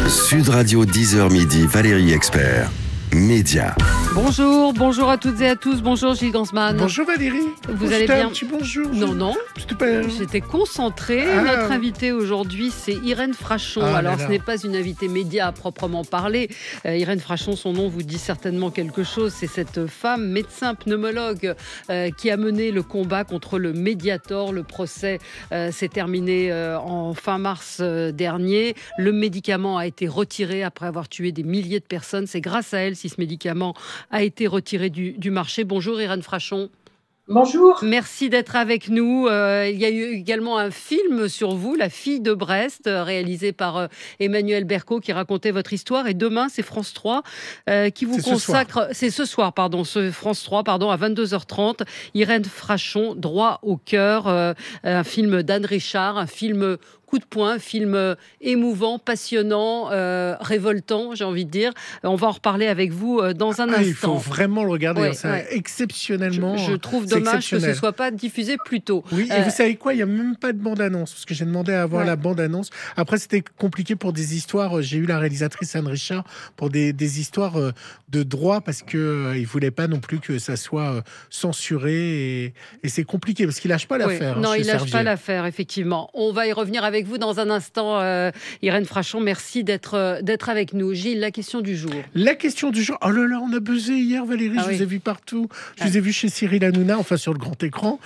Sud Radio 10h midi, Valérie Expert. Média. Bonjour à toutes et à tous. Bonjour Gilles Gansman. Bonjour Valérie. Vous allez bien? Un petit bonjour. Non. Super. J'étais concentrée. Notre invitée aujourd'hui, c'est Irène Frachon. Alors, ce n'est pas une invitée média à proprement parler. Irène Frachon, son nom vous dit certainement quelque chose. C'est cette femme, médecin pneumologue, qui a mené le combat contre le Mediator. Le procès s'est terminé en fin mars dernier. Le médicament a été retiré après avoir tué des milliers de personnes. C'est grâce à elle si ce médicament a été retiré du marché. Bonjour Irène Frachon. Bonjour. Merci d'être avec nous. Il y a eu également un film sur vous, La fille de Brest, réalisé par Emmanuel Berco, qui racontait votre histoire. Et demain, c'est France 3 qui vous consacre... C'est ce soir, France 3, à 22h30. Irène Frachon, Droit au cœur, un film d'Anne Richard, un film coup de poing, un film émouvant, passionnant, révoltant, j'ai envie de dire. On va en reparler avec vous dans un instant. Il faut vraiment le regarder, exceptionnellement. Je trouve dommage que ce ne soit pas diffusé plus tôt. Oui, et vous savez quoi, il n'y a même pas de bande-annonce, parce que j'ai demandé à avoir la bande-annonce. Après, c'était compliqué pour des histoires. J'ai eu la réalisatrice Anne Richard pour des histoires de droit, parce qu'il ne voulait pas non plus que ça soit censuré. Et c'est compliqué, parce qu'il ne lâche pas l'affaire. Non, il ne lâche pas l'affaire, effectivement. On va y revenir avec vous dans un instant. Irène Frachon, merci d'être avec nous. Gilles, la question du jour. La question du jour. Oh là là, on a buzzé hier, Valérie. Je vous ai vu partout. Je vous ai vu chez Cyril Hanouna, enfin sur le grand écran,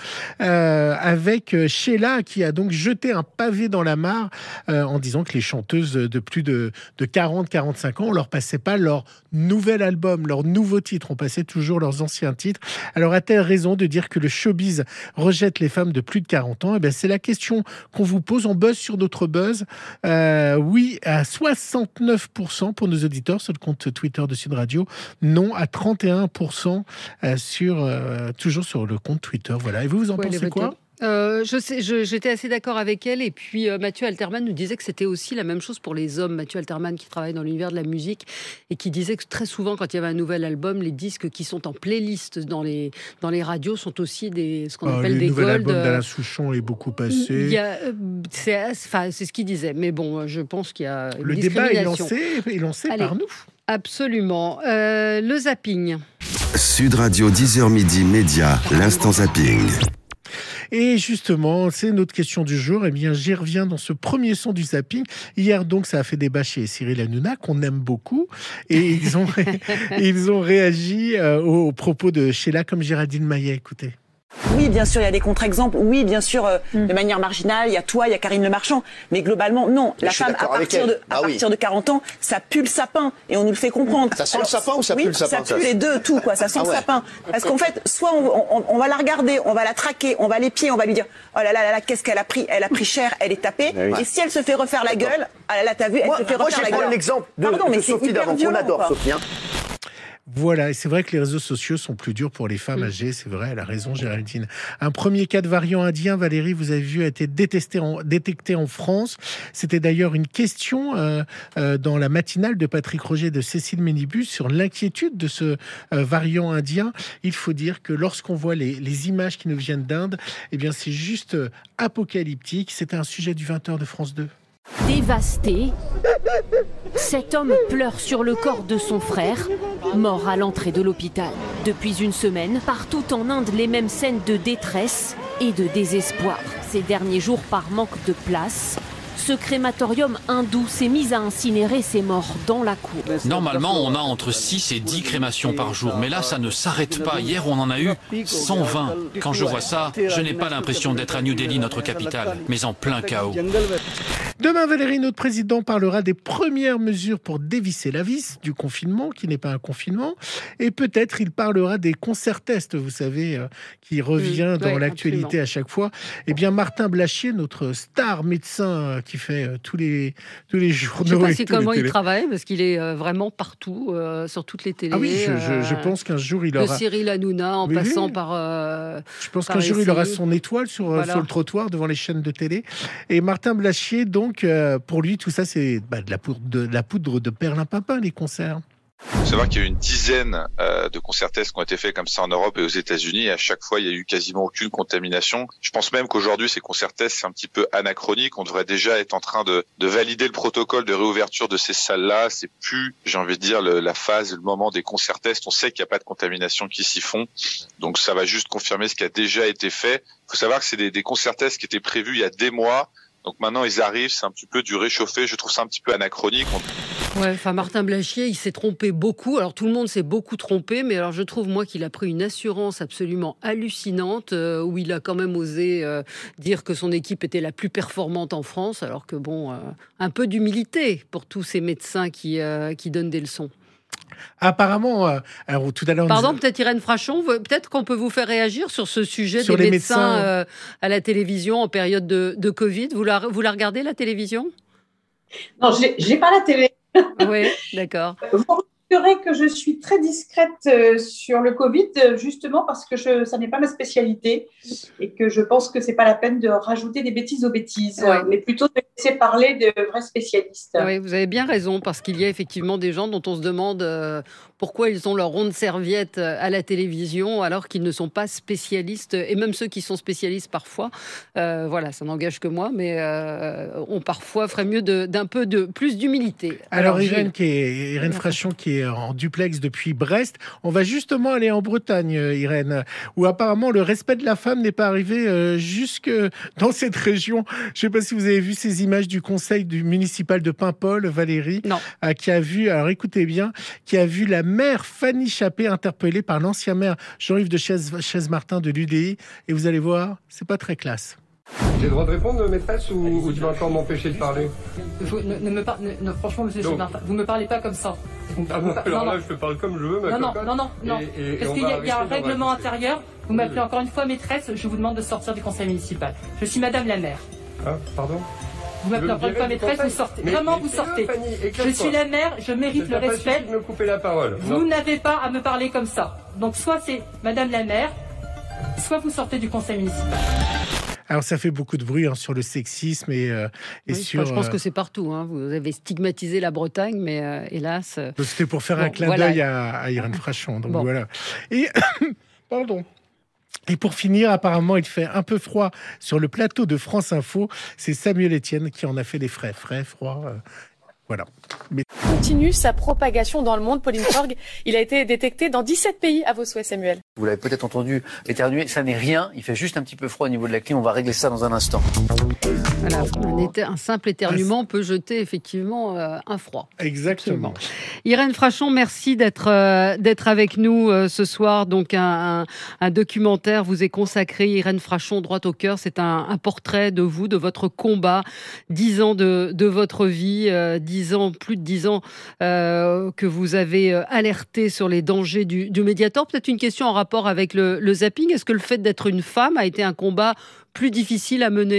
avec Sheila qui a donc jeté un pavé dans la mare en disant que les chanteuses de plus de 40-45 ans, on leur passait pas leur nouvel album, leur nouveau titre. On passait toujours leurs anciens titres. Alors a-t-elle raison de dire que le showbiz rejette les femmes de plus de 40 ans? Eh bien, c'est la question qu'on vous pose. On buzz sur notre buzz. Oui, à 69% pour nos auditeurs sur le compte Twitter de Sud Radio. Non, à 31% toujours sur le compte Twitter. Voilà. Et vous en pensez quoi? J'étais assez d'accord avec elle. Et puis Mathieu Alterman nous disait que c'était aussi la même chose pour les hommes. Mathieu Alterman qui travaille dans l'univers de la musique et qui disait que très souvent quand il y avait un nouvel album, les disques qui sont en playlist dans les radios sont aussi ce qu'on appelle des gold. Le nouvel album d'Alain Souchon est beaucoup passé. C'est ce qu'il disait. Mais bon, je pense qu'il y a une le discrimination. Le débat est lancé par nous. Absolument. Le zapping. Sud Radio 10h midi, Média, l'instant zapping. Et justement, c'est notre question du jour. Eh bien, j'y reviens dans ce premier son du zapping. Hier, donc, ça a fait débat chez Cyril Hanouna, qu'on aime beaucoup. Et ils ont réagi aux propos de Sheila comme Géraldine Maillet. Écoutez. Oui, bien sûr, il y a des contre-exemples. Oui, bien sûr, de manière marginale, il y a toi, il y a Karine Le Marchand. Mais globalement, non. La femme, à partir de 40 ans, ça pue le sapin. Et on nous le fait comprendre. Ça sent le sapin ou ça pue le sapin? Ça pue les deux, tout, quoi. Ça sent le sapin. Parce qu'en fait, soit on va la regarder, on va la traquer, on va l'épier, on va lui dire « Oh là là, qu'est-ce qu'elle a pris? Elle a pris cher, elle est tapée. » Et si elle se fait refaire la gueule, ah là là, t'as vu, elle se fait refaire la gueule. Moi, je prends l'exemple de Sophie d'avant, qu'on adore, Sophie. Voilà, et c'est vrai que les réseaux sociaux sont plus durs pour les femmes âgées, c'est vrai, elle a raison Géraldine. Un premier cas de variant indien, Valérie, vous avez vu, a été détecté en France. C'était d'ailleurs une question dans la matinale de Patrick Roger de Cécile Ménibus sur l'inquiétude de ce variant indien. Il faut dire que lorsqu'on voit les images qui nous viennent d'Inde, eh bien c'est juste apocalyptique. C'était un sujet du 20h de France 2. Dévasté, cet homme pleure sur le corps de son frère, mort à l'entrée de l'hôpital. Depuis une semaine, partout en Inde, les mêmes scènes de détresse et de désespoir. Ces derniers jours, par manque de place, ce crématorium hindou s'est mis à incinérer ses morts dans la cour. Normalement, on a entre 6 et 10 crémations par jour, mais là, ça ne s'arrête pas. Hier, on en a eu 120. Quand je vois ça, je n'ai pas l'impression d'être à New Delhi, notre capitale, mais en plein chaos. Demain, Valérie, notre président parlera des premières mesures pour dévisser la vis du confinement, qui n'est pas un confinement. Et peut-être il parlera des concerts-tests, vous savez, qui revient dans l'actualité à chaque fois. Eh bien, Martin Blachier, notre star médecin qui fait tous les journaux. Je ne sais pas comment il travaille, parce qu'il est vraiment partout, sur toutes les télés. Ah oui, je pense qu'un jour il aura... De Cyril Hanouna, en passant par... je pense qu'un jour il aura son étoile sur le trottoir devant les chaînes de télé. Et Martin Blachier, donc, pour lui, tout ça, c'est de la poudre de perlimpinpin, les concerts. Il faut savoir qu'il y a eu une dizaine de concerts-tests qui ont été faits comme ça en Europe et aux États-Unis. Et à chaque fois, il y a eu quasiment aucune contamination. Je pense même qu'aujourd'hui, ces concerts-tests, c'est un petit peu anachronique. On devrait déjà être en train de valider le protocole de réouverture de ces salles-là. C'est plus, j'ai envie de dire, la phase, le moment des concerts-tests. On sait qu'il n'y a pas de contamination qui s'y font. Donc ça va juste confirmer ce qui a déjà été fait. Il faut savoir que c'est des concerts-tests qui étaient prévus il y a des mois. Donc maintenant, ils arrivent, c'est un petit peu du réchauffé. Je trouve ça un petit peu anachronique. Ouais, enfin Martin Blachier, il s'est trompé beaucoup. Alors tout le monde s'est beaucoup trompé, mais alors je trouve moi qu'il a pris une assurance absolument hallucinante où il a quand même osé dire que son équipe était la plus performante en France, alors que bon, un peu d'humilité pour tous ces médecins qui donnent des leçons. Apparemment, alors tout à l'heure... Pardon, peut-être Irène Frachon, peut-être qu'on peut vous faire réagir sur ce sujet des médecins à la télévision en période de Covid. Vous la regardez, la télévision ? Non, j'ai pas la télé. Oui, d'accord. Vous remarquerez que je suis très discrète sur le Covid, justement parce que ça n'est pas ma spécialité et que je pense que c'est pas la peine de rajouter des bêtises aux bêtises, mais plutôt de laisser parler de vrais spécialistes. Oui, vous avez bien raison, parce qu'il y a effectivement des gens dont on se demande pourquoi ils ont leur ronde serviette à la télévision alors qu'ils ne sont pas spécialistes, et même ceux qui sont spécialistes parfois, voilà, ça n'engage que moi, mais on parfois ferait mieux d'un peu plus d'humilité. Alors Irène Frachon qui est en duplex depuis Brest, on va justement aller en Bretagne, Irène, où apparemment le respect de la femme n'est pas arrivé jusque dans cette région. Je ne sais pas si vous avez vu ces images du conseil municipal de Paimpol, Valérie, qui a vu, alors écoutez bien, qui a vu la maire Fanny Chappé interpellée par l'ancien maire Jean-Yves de Chaise-Martin de l'UDI, et vous allez voir, c'est pas très classe. J'ai le droit de répondre, maîtresse, ou tu vas encore m'empêcher de parler? Franchement, monsieur Chaise-Martin, vous me parlez pas comme ça. Alors là, je te parle comme je veux, ma cocotte. Non. Parce qu'il y a un règlement intérieur. Vous m'appelez encore une fois maîtresse, je vous demande de sortir du conseil municipal. Je suis madame la maire. Ah, pardon? Vous m'appelez encore une fois maîtresse, vous sortez. Vraiment, vous sortez. Je suis la mère, je mérite le respect. Me couper la parole. Vous n'avez pas à me parler comme ça. Donc, soit c'est madame la maire, soit vous sortez du conseil municipal. Alors ça fait beaucoup de bruit sur le sexisme et sur... Je pense que c'est partout. Vous avez stigmatisé la Bretagne, mais hélas... C'était pour faire un clin d'œil à Irène Frachon. Donc voilà. Et pardon. Et pour finir, apparemment, il fait un peu froid sur le plateau de France Info. C'est Samuel Etienne qui en a fait des frais, froid. Voilà. Continue sa propagation dans le monde. Pauline Sorgue, il a été détecté dans 17 pays à vos souhaits, Samuel. Vous l'avez peut-être entendu éternuer, ça n'est rien, il fait juste un petit peu froid au niveau de la clim, on va régler ça dans un instant. Voilà, un simple éternuement peut jeter effectivement un froid. Exactement. Absolument. Irène Frachon, merci d'être avec nous ce soir. Donc un documentaire vous est consacré, Irène Frachon, droit au cœur. C'est un portrait de vous, de votre combat, 10 ans de votre vie, plus de 10 ans que vous avez alerté sur les dangers du Mediator. Peut-être une question en rapport avec le zapping. Est-ce que le fait d'être une femme a été un combat plus difficile à mener ?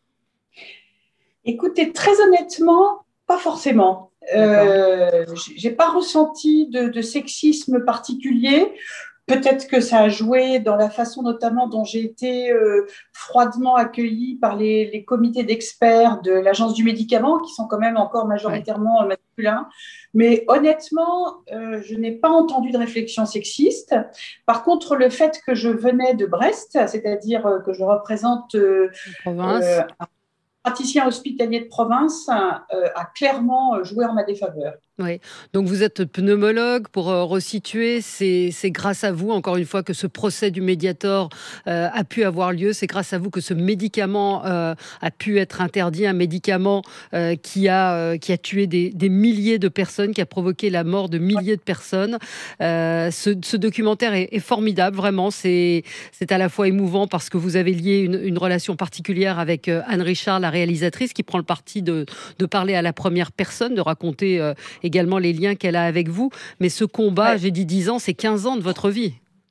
Écoutez, très honnêtement, pas forcément. J'ai pas ressenti de sexisme particulier. Peut-être que ça a joué dans la façon notamment dont j'ai été froidement accueillie par les comités d'experts de l'Agence du médicament, qui sont quand même encore majoritairement masculins. Mais honnêtement, je n'ai pas entendu de réflexion sexiste. Par contre, le fait que je venais de Brest, c'est-à-dire que je représente un praticien hospitalier de province, a clairement joué en ma défaveur. Oui, donc vous êtes pneumologue, pour resituer, c'est grâce à vous, encore une fois, que ce procès du Mediator a pu avoir lieu, c'est grâce à vous que ce médicament a pu être interdit, un médicament qui a tué des milliers de personnes, qui a provoqué la mort de milliers de personnes. Ce documentaire est formidable, vraiment, c'est à la fois émouvant parce que vous avez lié une relation particulière avec Anne Richard, la réalisatrice, qui prend le parti de parler à la première personne, de raconter également les liens qu'elle a avec vous. Mais ce combat, j'ai dit 10 ans, c'est 15 ans de votre vie.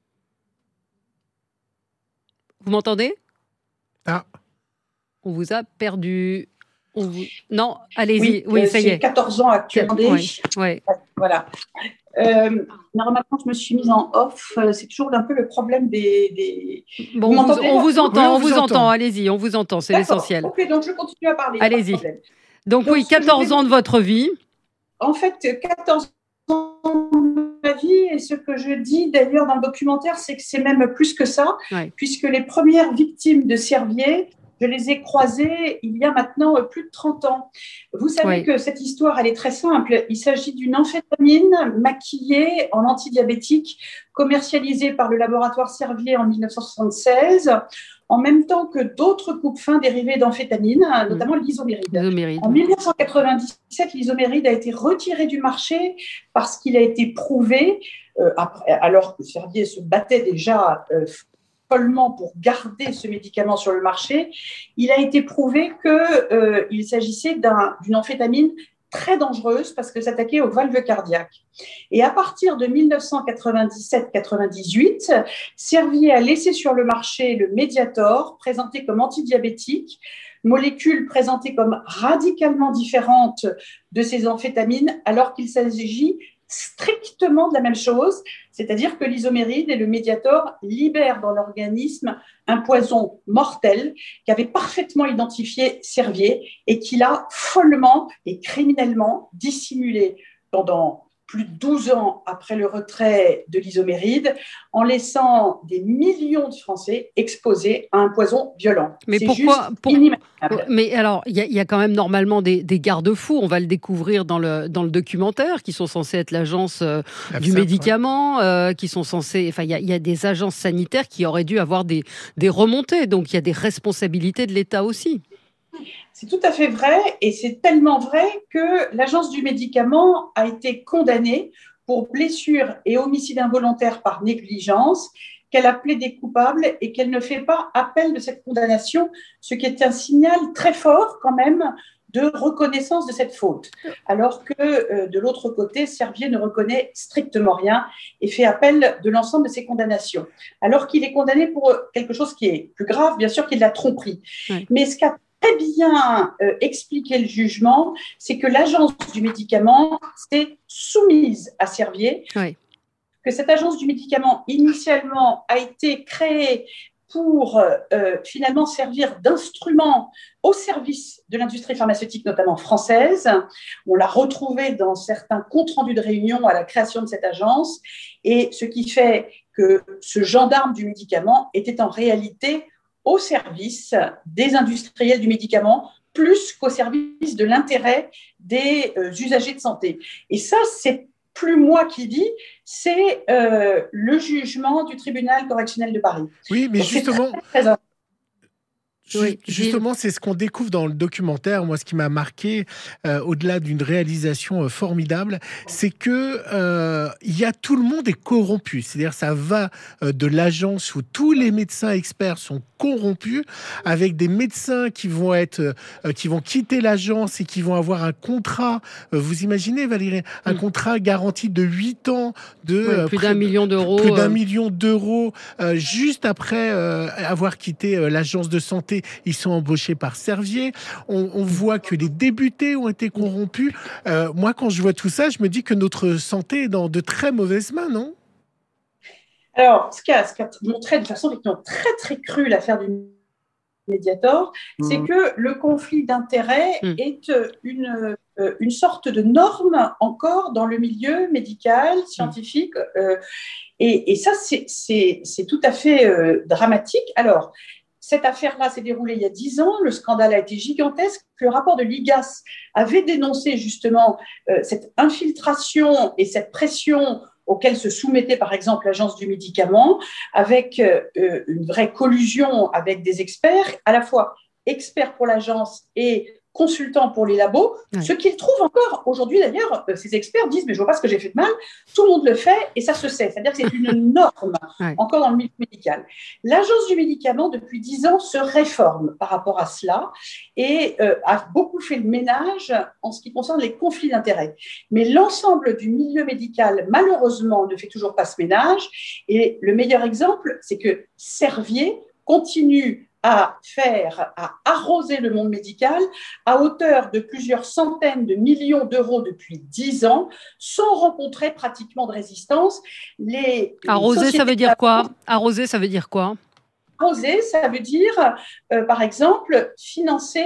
Vous m'entendez ? Ah. On vous a perdu. Non, allez-y. Oui, ça y est. J'ai 14 ans actuellement. Oui. Voilà. Normalement, je me suis mise en off. C'est toujours un peu le problème des... Bon, on vous entend, on vous entend. Allez-y, on vous entend, c'est l'essentiel. Ok, donc je continue à parler. Allez-y. Donc oui, 14 ans de votre vie. En fait, 14 ans avis, et ce que je dis d'ailleurs dans le documentaire, c'est que c'est même plus que ça, puisque les premières victimes de Servier, je les ai croisées il y a maintenant plus de 30 ans. Vous savez que cette histoire, elle est très simple. Il s'agit d'une amphétamine maquillée en antidiabétique, commercialisée par le laboratoire Servier en 1976, en même temps que d'autres coupes-fins dérivées d'amphétamine, notamment l'isoméride. En 1997, l'isoméride a été retiré du marché parce qu'il a été prouvé, alors que Servier se battait déjà follement pour garder ce médicament sur le marché, il a été prouvé qu'il s'agissait d'une amphétamine très dangereuse parce que s'attaquait aux valves cardiaques. Et à partir de 1997-98, Servier a laissé sur le marché le Mediator, présenté comme antidiabétique, molécule présentée comme radicalement différente de ces amphétamines, alors qu'il s'agit strictement de la même chose, c'est-à-dire que l'isoméride et le Mediator libèrent dans l'organisme un poison mortel qu'avait parfaitement identifié Servier et qu'il a follement et criminellement dissimulé pendant plus de 12 ans après le retrait de l'isoméride, en laissant des millions de Français exposés à un poison violent. Mais pourquoi inimaginable. Mais alors, il y a quand même normalement des garde-fous, on va le découvrir dans le documentaire, qui sont censés être l'agence du médicament, qui sont censés... Enfin, il y a des agences sanitaires qui auraient dû avoir des remontées, donc il y a des responsabilités de l'État aussi. C'est tout à fait vrai, et c'est tellement vrai que l'Agence du médicament a été condamnée pour blessure et homicide involontaire par négligence, qu'elle a plaidé coupable et qu'elle ne fait pas appel de cette condamnation, ce qui est un signal très fort quand même de reconnaissance de cette faute. Alors que de l'autre côté, Servier ne reconnaît strictement rien et fait appel de l'ensemble de ses condamnations. Alors qu'il est condamné pour quelque chose qui est plus grave, bien sûr, qui est de la tromperie. Mais ce qu'a très bien expliqué le jugement, c'est que l'agence du médicament s'est soumise à Servier, que cette agence du médicament initialement a été créée pour finalement servir d'instrument au service de l'industrie pharmaceutique, notamment française. On l'a retrouvé dans certains comptes rendus de réunion à la création de cette agence, et ce qui fait que ce gendarme du médicament était en réalité au service des industriels du médicament, plus qu'au service de l'intérêt des usagers de santé. Et ça, c'est plus moi qui dis, c'est le jugement du tribunal correctionnel de Paris. Oui, mais donc, justement... Oui, justement, c'est ce qu'on découvre dans le documentaire. Moi, ce qui m'a marqué, au-delà d'une réalisation formidable, c'est que il y a tout le monde est corrompu. C'est-à-dire, ça va de l'agence où tous les médecins experts sont corrompus, avec des médecins qui vont quitter l'agence et qui vont avoir un contrat. Vous imaginez, Valérie, un contrat garanti de 8 ans de plus d'1 million d'euros. Plus d'1 million d'euros, juste après avoir quitté l'agence de santé. Ils sont embauchés par Servier. On voit que les députés ont été corrompus. Moi, quand je vois tout ça, je me dis que notre santé est dans de très mauvaises mains, non ? Alors, ce qu'a montré de façon très, très crue l'affaire du Mediator, c'est que le conflit d'intérêts est une sorte de norme encore dans le milieu médical, scientifique. Et ça, c'est tout à fait dramatique. Alors, cette affaire-là s'est déroulée il y a 10 ans. Le scandale a été gigantesque. Le rapport de l'IGAS avait dénoncé justement cette infiltration et cette pression auquel se soumettait par exemple l'Agence du médicament, avec une vraie collusion avec des experts, à la fois experts pour l'agence et consultants pour les labos, ce qu'ils trouvent encore aujourd'hui d'ailleurs, ces experts disent mais je vois pas ce que j'ai fait de mal, tout le monde le fait et ça se sait, c'est-à-dire que c'est une norme encore dans le milieu médical. L'Agence du médicament depuis 10 ans se réforme par rapport à cela et a beaucoup fait le ménage en ce qui concerne les conflits d'intérêts. Mais l'ensemble du milieu médical malheureusement ne fait toujours pas ce ménage et le meilleur exemple c'est que Servier continue à arroser le monde médical à hauteur de plusieurs centaines de millions d'euros depuis 10 ans, sans rencontrer pratiquement de résistance. Arroser, ça veut dire quoi ? Arroser, ça veut dire quoi ? Arroser, ça veut dire, par exemple, financer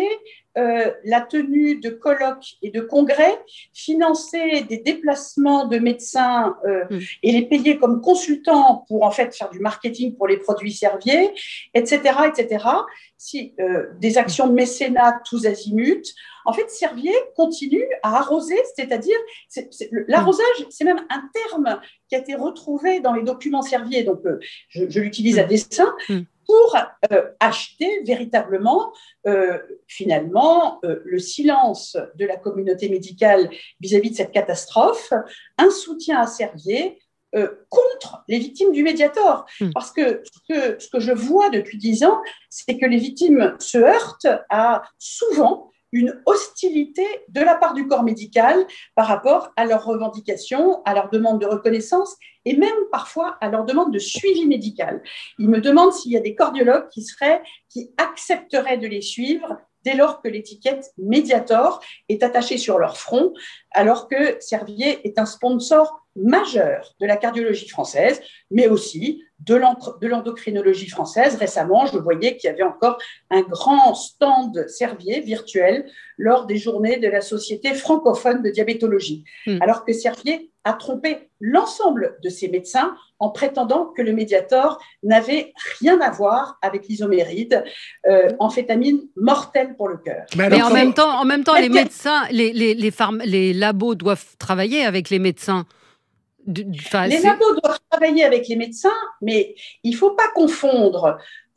la tenue de colloques et de congrès, financer des déplacements de médecins et les payer comme consultants pour en fait faire du marketing pour les produits Servier, etc., etc. Des actions de mécénat tous azimuts. En fait, Servier continue à arroser, c'est-à-dire l'arrosage, c'est même un terme qui a été retrouvé dans les documents Servier, donc je l'utilise à dessein, pour acheter véritablement, finalement, le silence de la communauté médicale vis-à-vis de cette catastrophe, un soutien à Servier contre les victimes du Mediator. Parce que ce que je vois depuis 10 ans, c'est que les victimes se heurtent à souvent une hostilité de la part du corps médical par rapport à leurs revendications, à leurs demandes de reconnaissance et même parfois à leurs demandes de suivi médical. Ils me demandent s'il y a des cardiologues qui accepteraient de les suivre dès lors que l'étiquette Mediator est attachée sur leur front, alors que Servier est un sponsor majeur de la cardiologie française, mais aussi de l'endocrinologie française. Récemment, je voyais qu'il y avait encore un grand stand Servier virtuel lors des journées de la Société francophone de diabétologie, alors que Servier a trompé l'ensemble de ses médecins en prétendant que le Mediator n'avait rien à voir avec l'isoméride, amphétamine mortelle pour le cœur. Mais en même temps, les médecins, les labos doivent travailler avec les médecins. Les labos doivent travailler avec les médecins, mais il ne faut pas confondre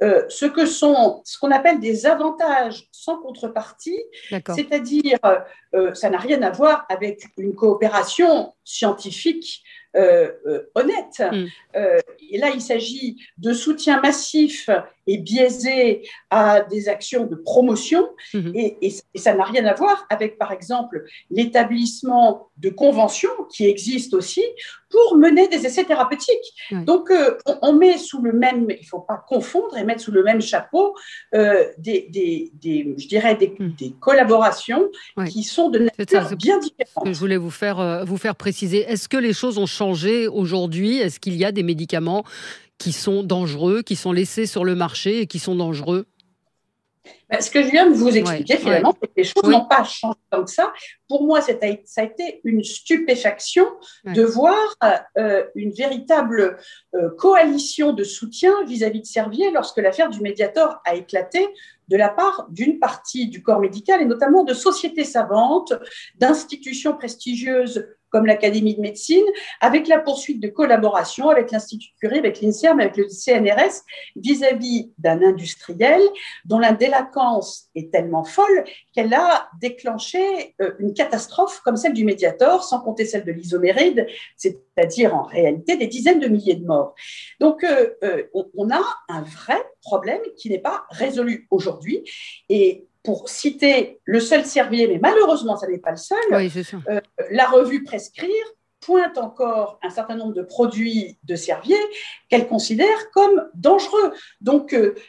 ce qu'on appelle des avantages sans contrepartie, c'est-à-dire ça n'a rien à voir avec une coopération scientifique honnête. Et là, il s'agit de soutien massif et biaisé à des actions de promotion et ça n'a rien à voir avec, par exemple, l'établissement de conventions qui existent aussi pour mener des essais thérapeutiques. Donc, on met sous le même, il ne faut pas confondre et mettre sous le même chapeau des collaborations qui sont de nature bien différente. Je voulais vous faire préciser. Est-ce que les choses ont changé aujourd'hui ? Est-ce qu'il y a des médicaments qui sont dangereux, qui sont laissés sur le marché et qui sont dangereux ? Ce que je viens de vous expliquer, finalement, c'est que les choses n'ont pas changé tant que ça. Pour moi, ça a été une stupéfaction de voir une véritable coalition de soutien vis-à-vis de Servier lorsque l'affaire du Mediator a éclaté de la part d'une partie du corps médical et notamment de sociétés savantes, d'institutions prestigieuses comme l'Académie de médecine, avec la poursuite de collaboration avec l'Institut Curie, avec l'INSERM, avec le CNRS, vis-à-vis d'un industriel dont la délinquance est tellement folle qu'elle a déclenché une catastrophe comme celle du Mediator, sans compter celle de l'isoméride, c'est-à-dire en réalité des dizaines de milliers de morts. Donc, on a un vrai problème qui n'est pas résolu aujourd'hui. Et pour citer le seul Servier, mais malheureusement, ça n'est pas le seul, la revue Prescrire pointe encore un certain nombre de produits de Servier qu'elle considère comme dangereux. Donc,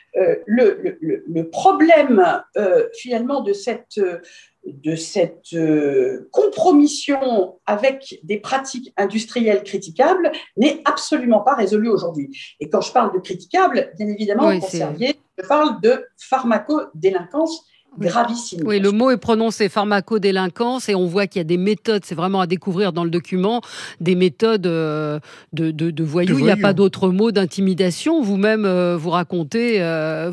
le problème, finalement, de cette compromission avec des pratiques industrielles critiquables n'est absolument pas résolu aujourd'hui. Et quand je parle de critiquables, bien évidemment, pour Servier, je parle de pharmacodélinquance gravissime. Oui, le mot est prononcé, pharmacodélinquance, et on voit qu'il y a des méthodes, c'est vraiment à découvrir dans le document, des méthodes de voyous. Il n'y a pas d'autre mot, d'intimidation. Vous-même, vous racontez dans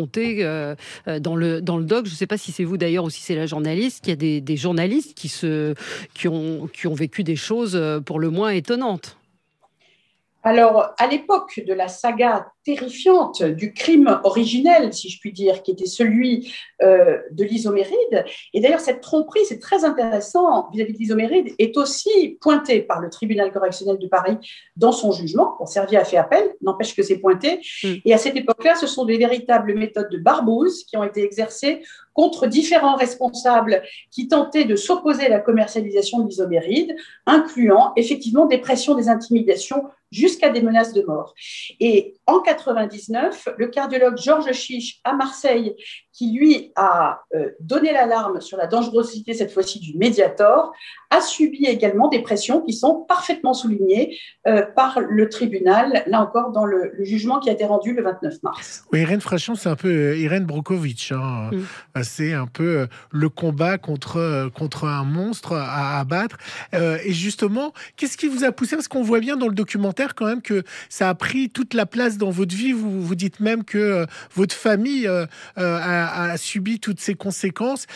le doc, je ne sais pas si c'est vous d'ailleurs ou si c'est la journaliste, qu'il y a des journalistes qui ont vécu des choses pour le moins étonnantes. Alors, à l'époque de la saga terrifiante du crime originel, si je puis dire, qui était celui de l'isoméride, et d'ailleurs cette tromperie, c'est très intéressant vis-à-vis de l'isoméride, est aussi pointée par le tribunal correctionnel de Paris dans son jugement. Bon, Servier a fait appel, n'empêche que c'est pointé. Et à cette époque-là, ce sont des véritables méthodes de barbouze qui ont été exercées contre différents responsables qui tentaient de s'opposer à la commercialisation de l'isoméride, incluant effectivement des pressions, des intimidations, jusqu'à des menaces de mort. Et en 1999, le cardiologue Georges Chiche à Marseille, qui lui a donné l'alarme sur la dangerosité, cette fois-ci, du Mediator, a subi également des pressions qui sont parfaitement soulignées par le tribunal, là encore dans le jugement qui a été rendu le 29 mars. Oui, Irène Frachon, c'est un peu Irène Brokovich. C'est un peu le combat contre un monstre à abattre. Et justement, qu'est-ce qui vous a poussé? Parce qu'on voit bien dans le documentaire quand même que ça a pris toute la place dans votre vie. Vous dites même que votre famille a subi toutes ces conséquences.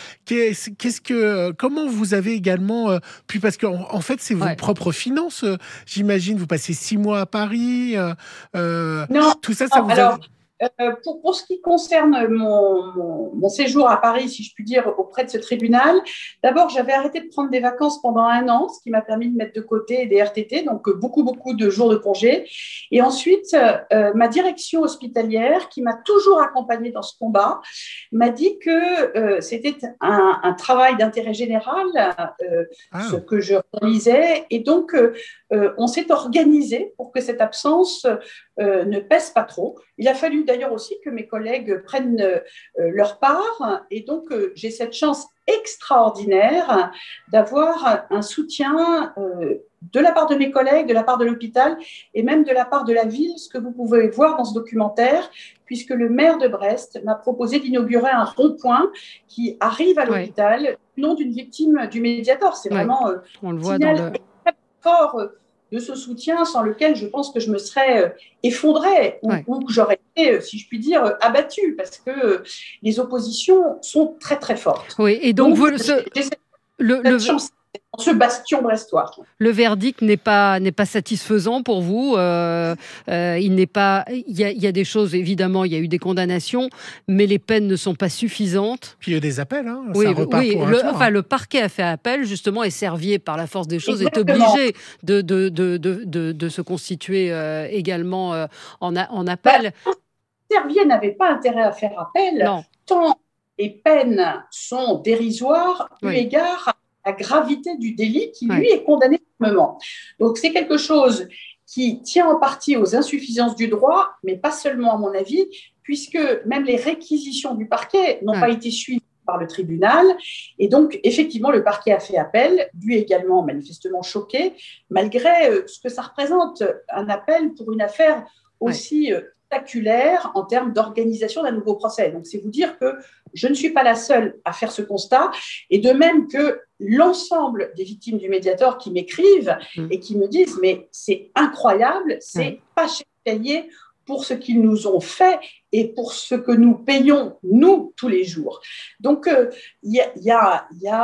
Comment vous avez également pu, parce qu'en fait, c'est vos propres finances, j'imagine. Vous passez 6 mois à Paris. Non, tout ça, vous a... Pour ce qui concerne mon séjour à Paris, si je puis dire, auprès de ce tribunal, d'abord, j'avais arrêté de prendre des vacances pendant 1 an, ce qui m'a permis de mettre de côté des RTT, donc beaucoup de jours de congé. Et ensuite, ma direction hospitalière, qui m'a toujours accompagnée dans ce combat, m'a dit que c'était un travail d'intérêt général, ce que je réalisais. Et donc, on s'est organisé pour que cette absence ne pèse pas trop. Il a fallu d'ailleurs aussi que mes collègues prennent leur part. Et donc, j'ai cette chance extraordinaire d'avoir un soutien de la part de mes collègues, de la part de l'hôpital et même de la part de la ville, ce que vous pouvez voir dans ce documentaire, puisque le maire de Brest m'a proposé d'inaugurer un rond-point qui arrive à l'hôpital, nom d'une victime du Mediator. C'est vraiment on le voit signal très fort de ce soutien sans lequel je pense que je me serais effondrée ou que j'aurais été, si je puis dire, abattue, parce que les oppositions sont très, très fortes. Oui, et donc j'ai cette chance, ce bastion brestois. Le verdict n'est pas satisfaisant pour vous. Il y a des choses, évidemment, il y a eu des condamnations, mais les peines ne sont pas suffisantes. Puis il y a des appels, hein. Oui, ça repart pour un tour. Le parquet a fait appel, justement, et Servier, par la force des choses, est obligé de se constituer également en appel. Servier n'avait pas intérêt à faire appel, tant les peines sont dérisoires eu égard à la gravité du délit qui, lui, est condamné fermement. Donc, c'est quelque chose qui tient en partie aux insuffisances du droit, mais pas seulement, à mon avis, puisque même les réquisitions du parquet n'ont pas été suivies par le tribunal. Et donc, effectivement, le parquet a fait appel, lui également manifestement choqué, malgré ce que ça représente, un appel pour une affaire aussi spectaculaire en termes d'organisation d'un nouveau procès. Donc, c'est vous dire que je ne suis pas la seule à faire ce constat, et de même que l'ensemble des victimes du Mediator qui m'écrivent et qui me disent « mais c'est incroyable, c'est pas cher payé pour ce qu'ils nous ont fait et pour ce que nous payons, nous, tous les jours. » Donc, il y a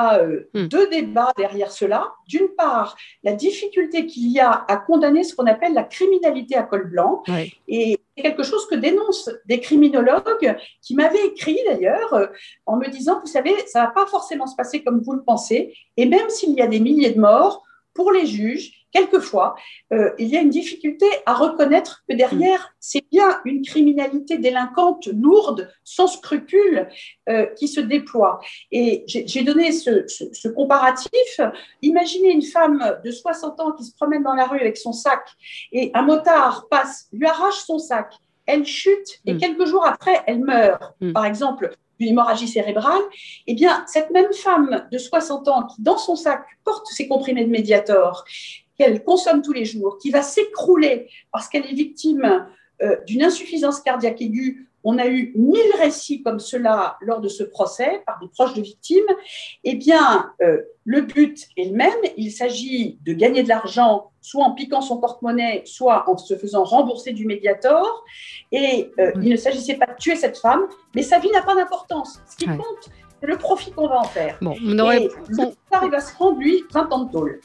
2 débats derrière cela. D'une part, la difficulté qu'il y a à condamner ce qu'on appelle la criminalité à col blanc. Et c'est quelque chose que dénoncent des criminologues qui m'avaient écrit d'ailleurs en me disant « vous savez, ça ne va pas forcément se passer comme vous le pensez. Et même s'il y a des milliers de morts, pour les juges, quelquefois, il y a une difficulté à reconnaître que derrière, c'est bien une criminalité délinquante lourde, sans scrupules, qui se déploie. Et j'ai donné ce comparatif. Imaginez une femme de 60 ans qui se promène dans la rue avec son sac et un motard passe, lui arrache son sac, elle chute et quelques jours après, elle meurt. Par exemple, d'une hémorragie cérébrale, eh bien, cette même femme de 60 ans qui, dans son sac, porte ses comprimés de Mediator, qu'elle consomme tous les jours, qui va s'écrouler parce qu'elle est victime d'une insuffisance cardiaque aiguë. On a eu 1000 récits comme cela lors de ce procès par des proches de victimes. Eh bien, le but est le même. Il s'agit de gagner de l'argent, soit en piquant son porte-monnaie, soit en se faisant rembourser du Médiator. Et il ne s'agissait pas de tuer cette femme, mais sa vie n'a pas d'importance. Ce qui compte, c'est le profit qu'on va en faire. Bon, et le il va se rendre, lui, 20 ans de tôle.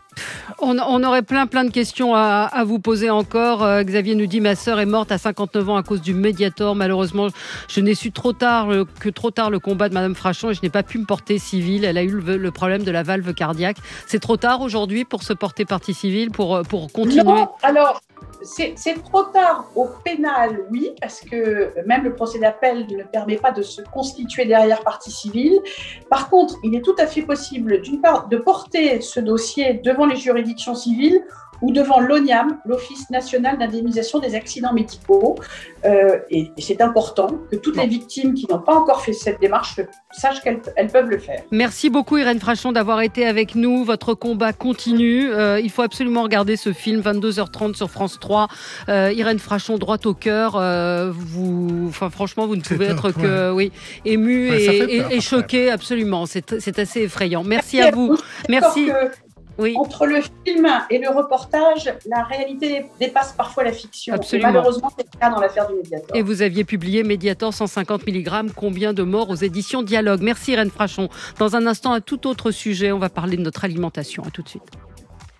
On aurait plein de questions à vous poser encore. Xavier nous dit: ma sœur est morte à 59 ans à cause du Mediator. Malheureusement, je n'ai su trop tard le combat de Madame Frachon et je n'ai pas pu me porter civile. Elle a eu le problème de la valve cardiaque. C'est trop tard aujourd'hui pour se porter partie civile, pour continuer? Non, alors c'est trop tard au pénal, oui, parce que même le procès d'appel ne permet pas de se constituer derrière partie civile. Par contre, il est tout à fait possible, d'une part, de porter ce dossier devant les juridictions civiles ou devant l'ONIAM, l'Office national d'indemnisation des accidents médicaux. Et c'est important que toutes les victimes qui n'ont pas encore fait cette démarche sachent qu'elles peuvent le faire. Merci beaucoup Irène Frachon d'avoir été avec nous. Votre combat continue. Il faut absolument regarder ce film, 22h30 sur France 3. Irène Frachon, droit au cœur. Franchement, vous ne pouvez être que ému et choqué, absolument. C'est assez effrayant. Merci à vous. Merci. Entre le film et le reportage, la réalité dépasse parfois la fiction. Absolument. Et malheureusement, c'est le cas dans l'affaire du Mediator. Et vous aviez publié Mediator 150 mg, combien de morts aux éditions Dialogue. Merci Irène Frachon. Dans un instant, un tout autre sujet, on va parler de notre alimentation. À tout de suite.